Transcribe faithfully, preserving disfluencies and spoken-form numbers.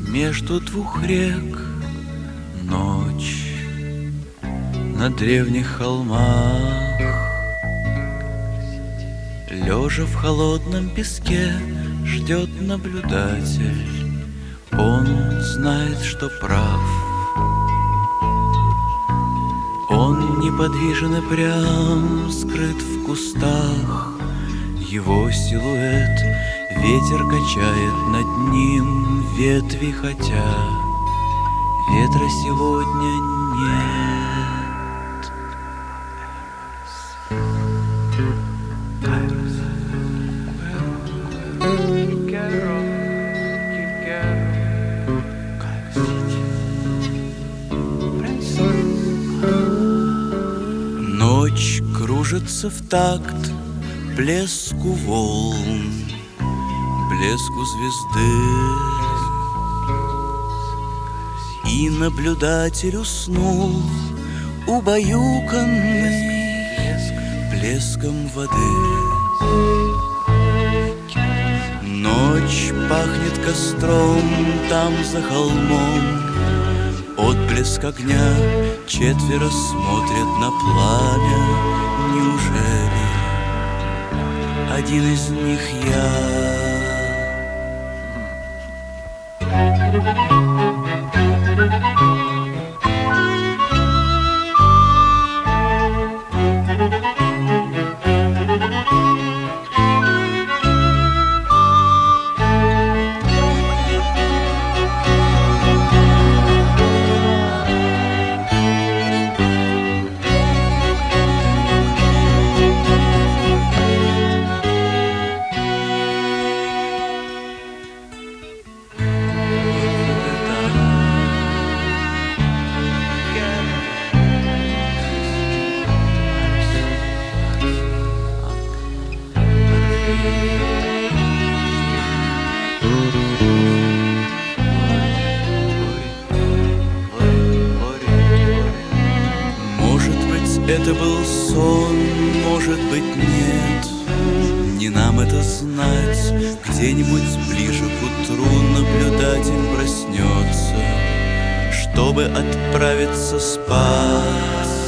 Между двух рек ночь на древних холмах, лежа в холодном песке, ждет наблюдатель. Он знает, что прав. Он неподвижен и прям, скрыт в кустах. Его силуэт ветер качает над ним ветви, хотя ветра сегодня нет. Ночь кружится в такт плеску волн, блеску звезды, и наблюдатель уснул, убаюканный плеском воды. Ночь пахнет костром там за холмом, отблеск огня, четверо смотрят на пламя. Неужели один из них я? Может быть, это был сон, может быть, нет. Не нам это знать. Где-нибудь ближе к утру наблюдатель проснется, чтобы отправиться спать.